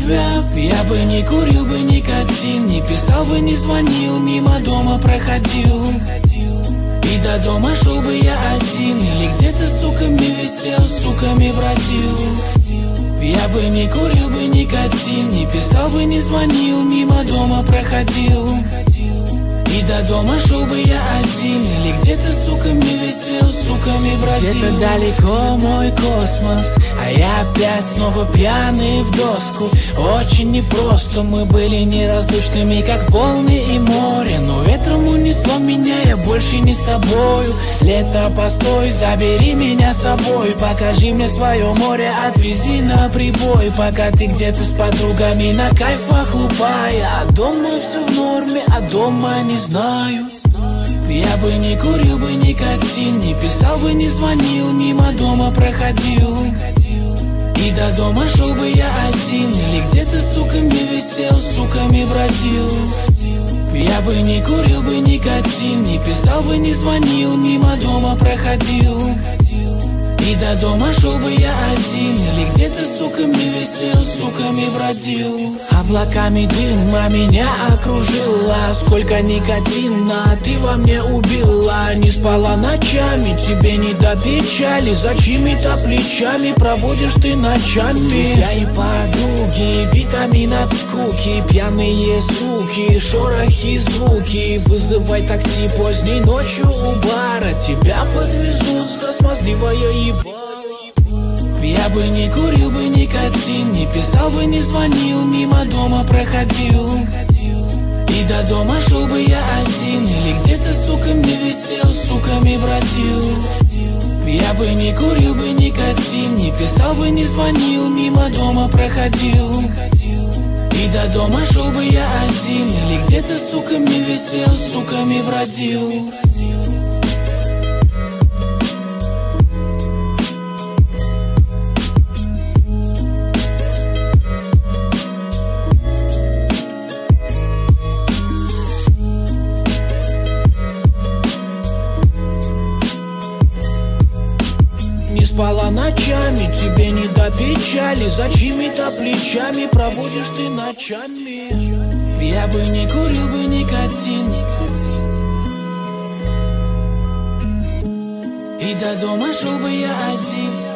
Я бы не курил бы никотин, не писал бы, не звонил, мимо дома проходил. И до дома шел бы я один, или где-то с суками висел, с суками бродил. Я бы не курил бы никотин, не писал бы, не звонил, мимо дома проходил. И до дома шел бы я один, или где-то с суками висел, с суками бродил. Где-то далеко мой космос, а я опять снова пьяный в доску. Очень непросто, мы были неразлучными, как волны и море. Но ветром унесло меня, я больше не с тобою. Лето, постой, забери меня с собой. Покажи мне свое море, отвези на прибой. Пока ты где-то с подругами на кайфах лупая. А дома все в норме, а дома не знаю. Я бы не курил бы никотин, не писал бы, не звонил, мимо дома проходил. И до дома шел бы я один, или где-то с суками висел, с суками бродил. Я бы не курил бы никотин, не писал бы, не звонил, мимо дома проходил. И до дома шел бы я один, или где-то с суками висел, с суками бродил. Облаками дыма меня окружила, сколько никотина ты во мне убила. Не спала ночами, тебе не до печали, за чьими-то плечами проводишь ты ночами. Друзья и подруги, витамин от скуки, пьяные суки, шорохи, звуки. Вызывай такси поздней ночью у бара, тебя подвезут за смазливое ебало. Я бы не курил бы никотин, не писал бы, не звонил, мимо дома проходил. И до дома шел бы я один, или где-то с суками висел, с суками бродил. Я бы не курил бы никотин, не писал бы, не звонил, мимо дома проходил. И до дома шел бы я один, или где-то с суками висел, с суками бродил. Не спала ночами, тебе не до печали, за чьими-то плечами проводишь ты ночами. Я бы не курил бы никотин, и до дома шел бы я один.